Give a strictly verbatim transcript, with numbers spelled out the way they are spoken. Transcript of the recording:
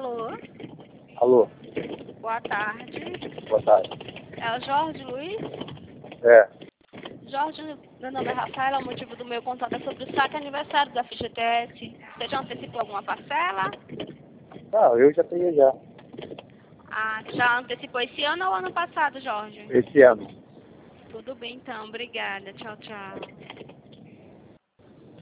Alô? Alô, Boa tarde. boa tarde. É o Jorge Luiz? É, Jorge, meu nome é Rafaela, o motivo do meu contato é sobre o saque aniversário da F G T S. Você já antecipou alguma parcela? não, eu já tenho já, Ah, já antecipou esse ano ou ano passado, Jorge? esse ano. Tudo bem então, obrigada. Tchau, tchau.